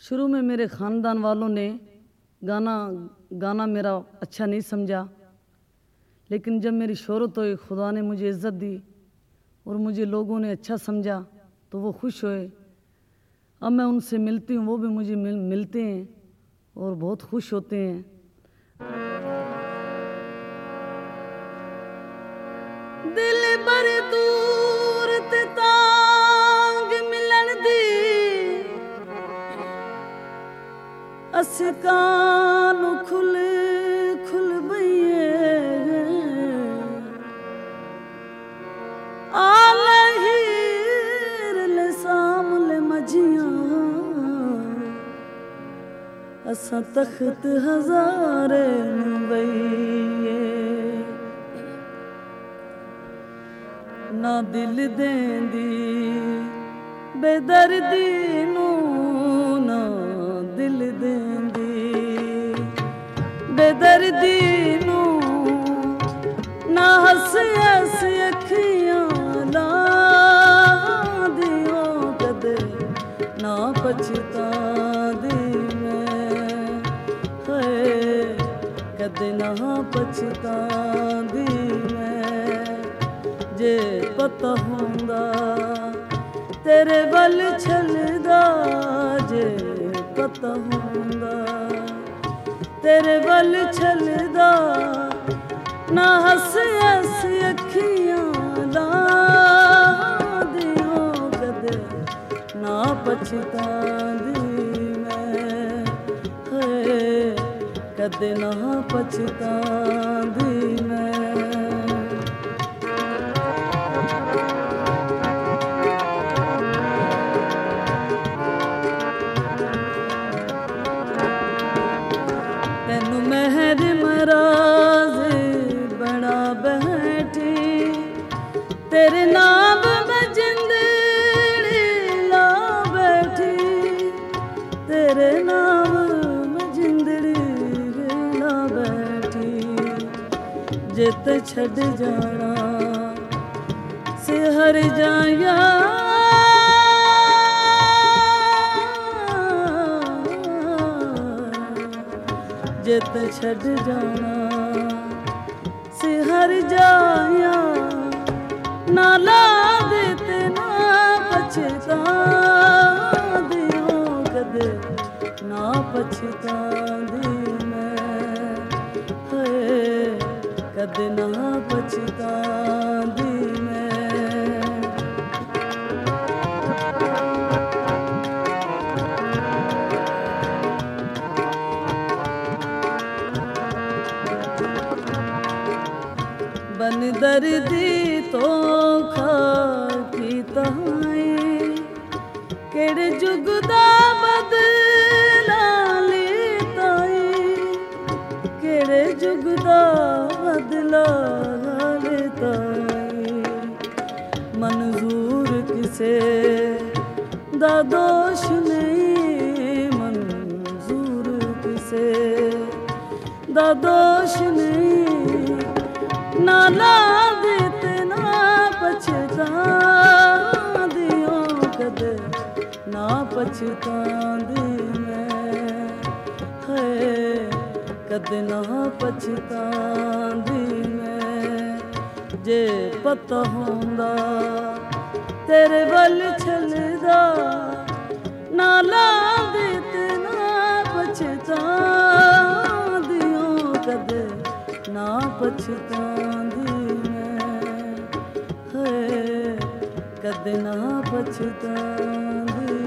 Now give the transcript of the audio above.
शुरू में मेरे ख़ानदान वालों ने गाना मेरा अच्छा नहीं समझा, लेकिन जब मेरी शोहरत हुई, खुदा ने मुझे इज़्ज़त दी और मुझे लोगों ने अच्छा समझा तो वो खुश हुए। अब मैं उनसे मिलती हूँ, वो भी मुझे मिलते हैं और बहुत खुश होते हैं। दिल बर दूर ते तांग मिलन दी असकानु खुल खुल बइए आले हीर ले सामले मजियां असा तख्त हजारे बइए ना दिल देंदी बेदर्दी नू ना दिल देंदी बेदर्दी नू ना हस हस अखियां ला दियो कदे ना पछतांदी मैं कदे ना पछतांदी मैं जे पता होंदा तेरे वल छलदा जे पता होंदा तेरे वल छलदा ना हस हस अखियां ला दियो कदे ना पछतांदी मैं कदे ना पछतांदी मैं तेरे नाम में जिंदड़ी ला बैठी तेरे नाम में जिंदड़ी ला बैठी जित छड़ जाना से हर जाया जित छड़ जाना से हर जाया ना ला देते ना पछता दियो कदे ना पछता दी मैं कदे ना पछता दी मैं बन दर्दी तो खा की तहाई केड़े जुग दा बदला लेताई केड़े जुग दा बदला लेताई मंजूर किसे दा दोष नहीं मंजूर किसे दा दोष नहीं ना ला देते ना पछता दियो कदे ना पछता दी मैं कदे ना पछता दी मैं जे पता होंदा तेरे वल छलदा ना ला देते ना पछता दियो कदे ना पछतांदी मैं कदे ना पछतांदी।